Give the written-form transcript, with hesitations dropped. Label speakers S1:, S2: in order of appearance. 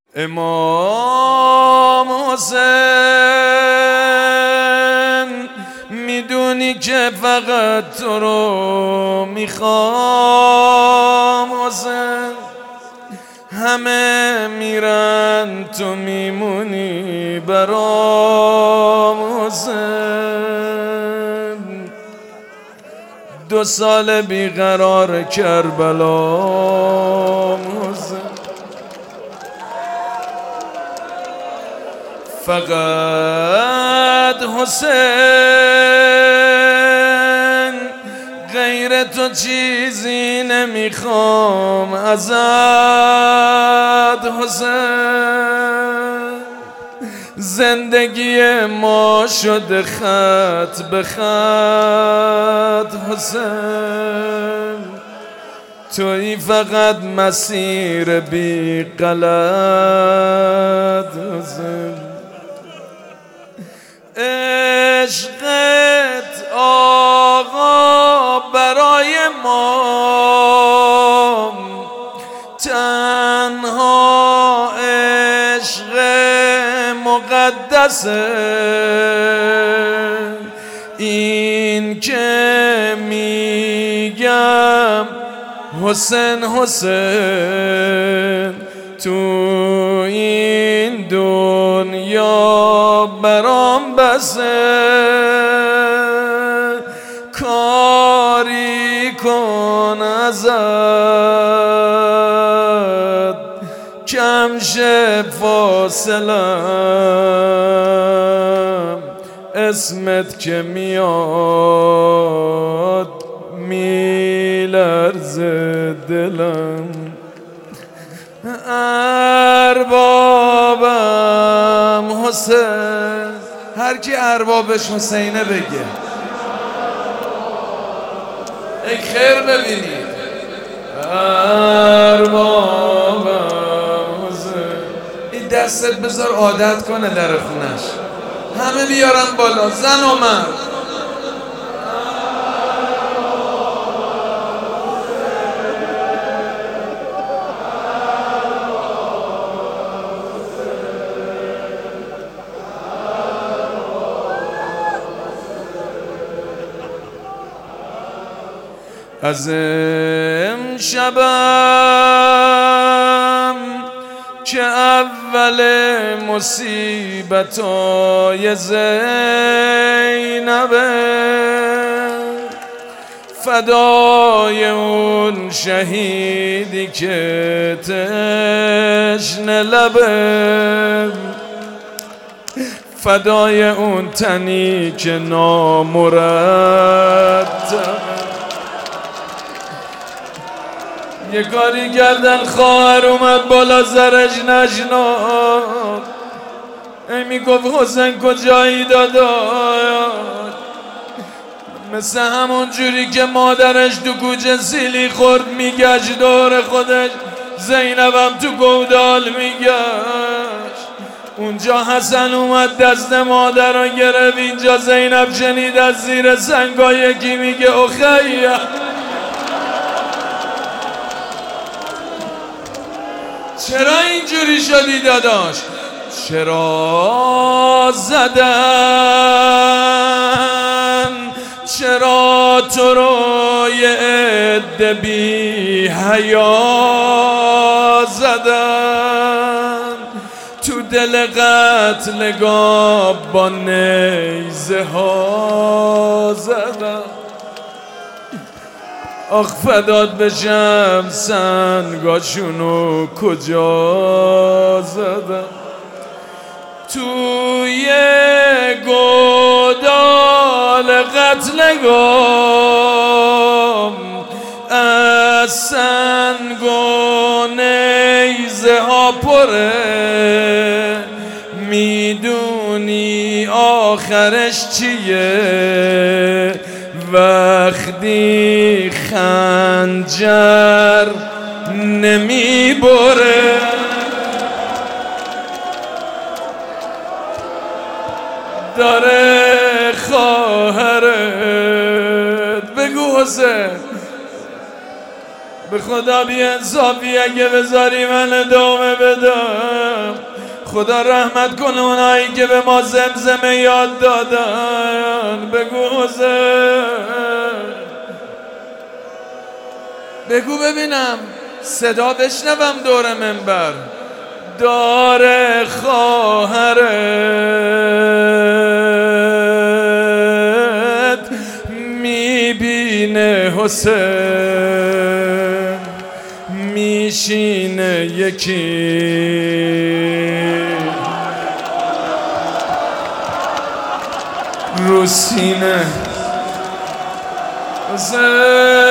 S1: امام حسین میدونی که فقط تو رو میخوام حسین، همه میرن تو میمونی برام حسین. 2 سال بیقرار کربلا حسین، فقط حسین غیر تو چیزی نمیخوام ازت حسین. زندگی ما شده خط به خط حسین، تویی فقط مسیر بی غلط حسین. عشقت آقا برای ما تنها عشق مقدسه، این که میگم حسین حسین تو این دنیا برام بسه. کاری کن ازت کم شه فاصلم، اسمت که میاد میلرزه دلم. اربابم حسین، هر کی اربابش حسینه بگه ای خیر ببینید. اربابم حسین، این دستت بذار عادت کنه در خونش، همه بیارن بالا، زن و مرد. از امشبم که اول مصیبتای زینبه، فدای اون شهیدی که تشنه لبه، فدای اون تنی که نامرتب. یه کاری کردن خواهر اومد بالا زرش نشناخت، ای میگفت حسین کجایی داداش، مثل همون جوری که مادرش تو کوچه سیلی خورد میگشت دور خودش، زینبم تو گودال میگشت. اونجا حسن اومد دست مادر رو گرفت، اینجا زینب شنید از زیر سنگا یکی میگه اخیه. چرا اینجوری شدی داداش؟ چرا زدن؟ چرا تو رو یه عده بی حیا زدن؟ تو دل قتلگاه با نیزه ها زدن. آخ فدات بشم سنگاشونو کجا زدم؟ توی گودال قتلگاه از سنگ و نیزه ها پره، میدونی آخرش چیه؟ وقتی خنجر نمیبره. داره خواهرت بگو حسین به خدا بی انصافی اگه بذاری من ادامه بدم. خدا رحمت کنه اونایی که به ما زمزمه یاد دادن. بگو حسین، بگو ببینم صدا بشنوم دور منبر. داره خواهرت میبینه حسین، میشینه یکی رو سینه. حسین